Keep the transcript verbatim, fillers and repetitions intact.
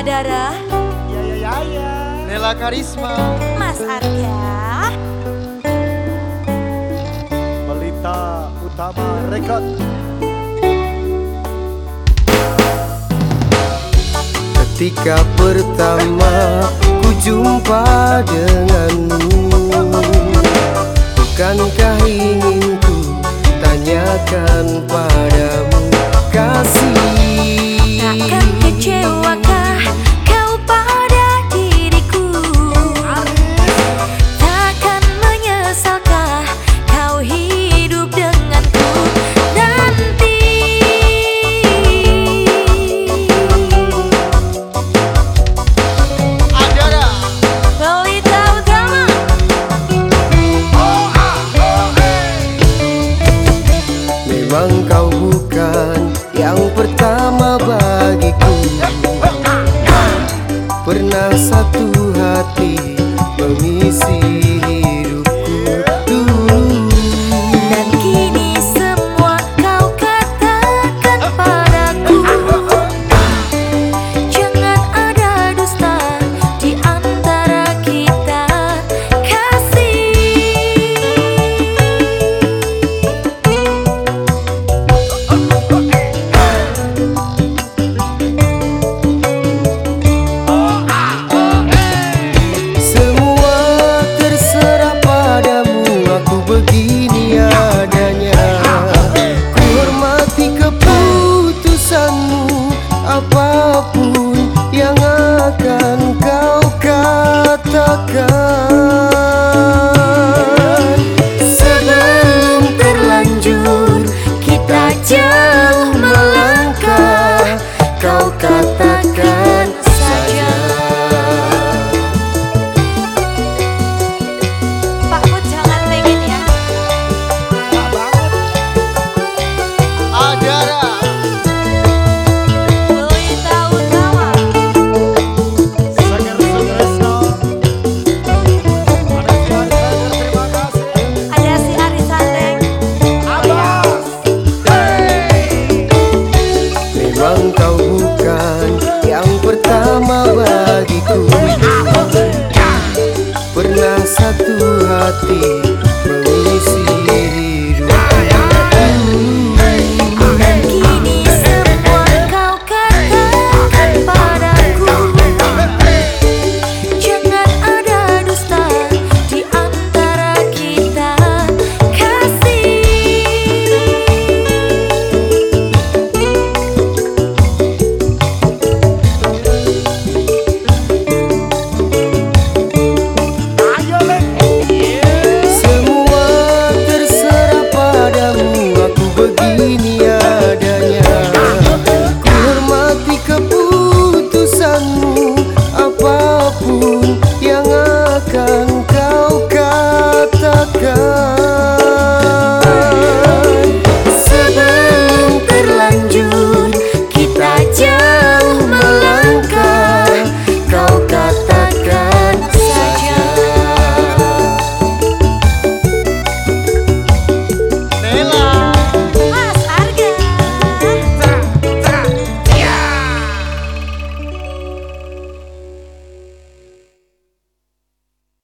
Adara, Ya ya ya ya. Nela Karisma, Mas Arga, Melita Utama Record. ketika pertama ku jumpa denganmu, bukankah ingin ku tanyakan padamu, kasih. takkan kecewakah kau pada diriku? Takkan menyesalkah kau hidup denganku nanti? Adara, Melita Utama, memang kau bukan yang pertama bagiku. Pernah satu hati mengisi